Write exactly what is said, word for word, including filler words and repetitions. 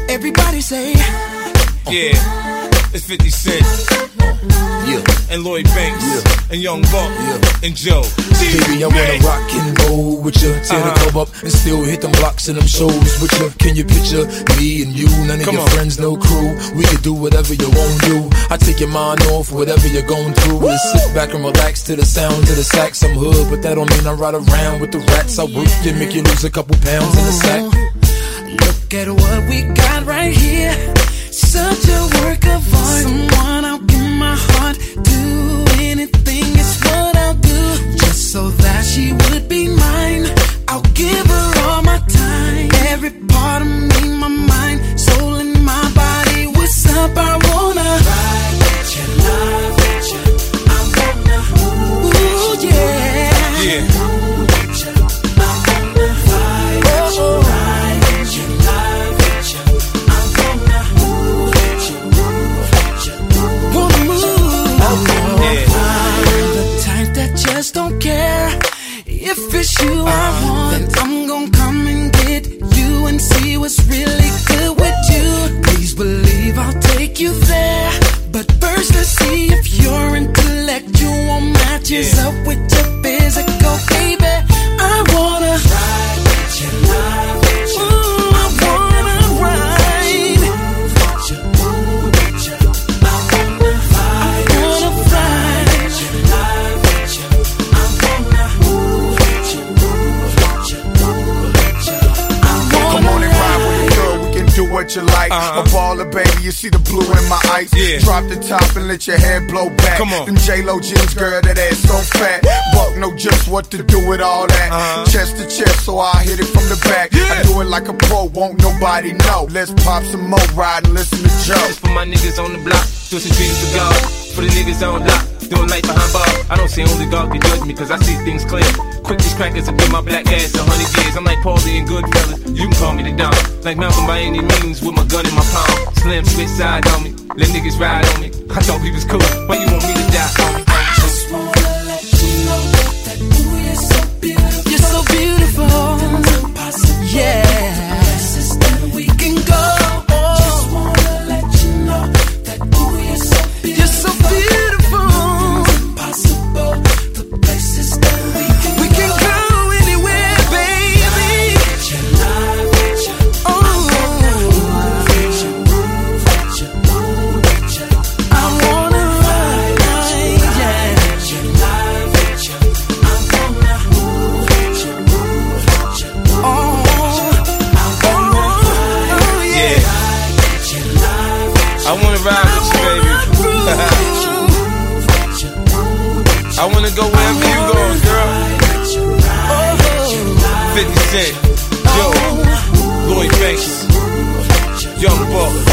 Everybody say, yeah, it's fifty Cent. Yeah. And Lloyd Banks, yeah. And Young Buck, yeah. And Joe. Baby, I wanna rock and roll with you, tear uh-huh. the club up and still hit them blocks and them shows with you. Can you picture me and you, none of Come your on. friends, no crew? We could do whatever you won't do. I take your mind off whatever you're going through. And sit back and relax to the sounds of the sax. I'm hood, but that don't mean I ride around with the rats. I work you, make you lose a couple pounds in the sack. Look at what we got right here. Such a work of art. Someone I'll give my heart to. Anything is what I'll do, just so that she would be mine. I'll give her all my time. Every part of me, my mind, soul and my body. What's up? I wanna ride with you, love with you. I wanna, ooh yeah, yeah. Ooh, with you. I wanna ride with you, ride with you, love with you. I wanna move with you, move with you, wanna move. I wanna yeah. The type that just don't care. If it's you I want, then I'm gon' come and get you and see what's really good with you. Please believe I'll take you there, but first let's see if your intellectual matches yeah. up with your physical, baby. I wanna ride with you, love with you. Ooh, I wanna ride with you, move with you. I wanna ride, I wanna ride with you, love with you. I wanna move with you, move with you, move with you. I wanna Come on and ride with me, girl. We can do what you like. Uh-huh. A baller, baby. You see the blue in my eyes. Yeah. Drop the top and let your hair blow back. Come on. Them J-Lo jeans, girl, that ass so fat. Buck know just what to do with all that. Uh-huh. Chest to chest, so I hit it from the back. Yeah. I do it like a pro, won't nobody know. Let's pop some more, ride and listen to Joe. This for my niggas on the block, twisting trees to God. For the niggas on lock, doing life behind bars. I don't see only God can judge me, cause I see things clear. Quick these crackers will give my black ass a hundred years. I'm like Paulie and Goodfellas, you can call me the Don. Like Malcolm by any means, with my gun in my palm. Slim switch side on me, let niggas ride on me. I thought we was cool, why you want me to die on me? Just wanna let you know that ooh, you're so beautiful. You're so beautiful. Impossible. Yeah. Places that we can go. Just wanna let you know that ooh, you're so beautiful. You're so beautiful. Impossible. The places that we can we go. We can go anywhere, baby. With your love, with your oh. Move with you, move with you, move with you. I wanna ride, ride, yeah. With your love, with you. I wanna move with you, move with you, move oh. with you. I wanna ride, oh, yeah. Ride with your love, with you. I wanna ride with you, baby. I wanna go wherever you go, girl. fifty Cent, Joe, Lloyd Banks, Young Buck.